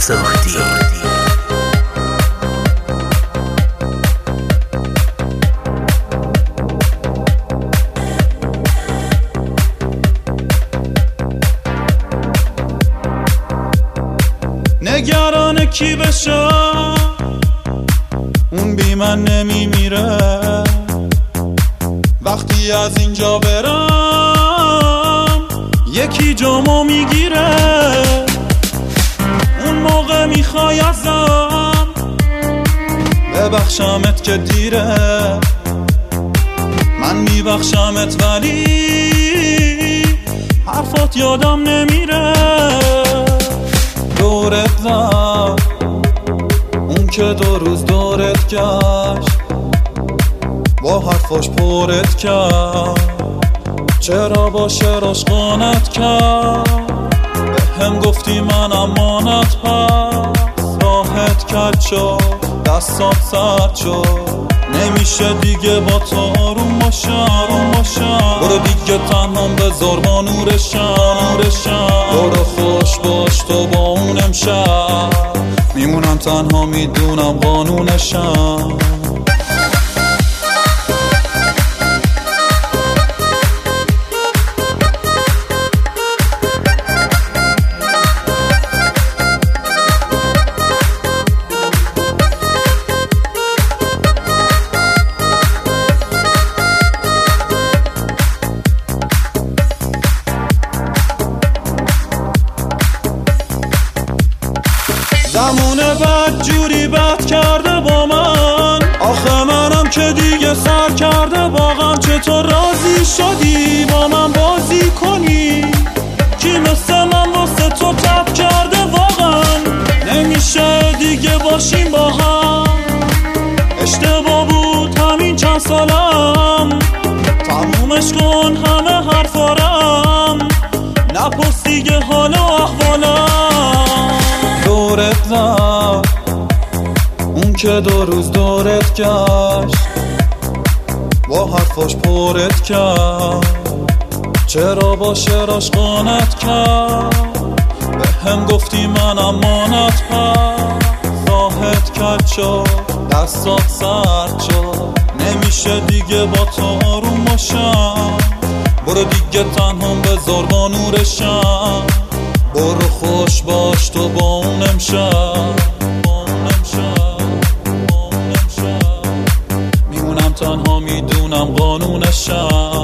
ساختی. نگران کی بشم اون بی من نمیمیره، وقتی از اینجا برم یکی جامو میگیره، اون موقع میخوای ازم ببخشمت که دیره، من میبخشمت ولی حرفات یادم نمیره. دورت زد اون که 2 روز دورت گشت، با حرفاش پرت کرد، چرا با شعراش قانت کرد، به هم گفتی من امانت پس، راحت کرد شد دستات سرد شد، نمیشه دیگه با تو آروم باشم. برو دیگه تنهام بذار با نورشم، برو خوش باش تو با اون امشب، میمونم تنها میدونم قانونشم. زمونه بد جوری بد کرده با من، آخه منم که دیگه سر کرده واقعا، چطور راضی شدی با من بازی کنی، کی مثل من واسه تو تب کرده واقعا، نمیشه دیگه باشیم با هم، اشتباه بود همین چند سالم، تمومش کن همه حرفارم، نپرس دیگه حال و احوالم. دورت زد اون که 2 روز دورت گشت، با حرفاش پرت کرد، چرا با شعراش قانت کرد، به هم گفتی من امانت پس، راحت کرد شد دستات سرد شد، نمیشه دیگه با تو آروم باشم، برو دیگه تنهام بذار با نورشم، برو خوش باش تو با اون امشب، میمونم تنها میدونم قانونشم.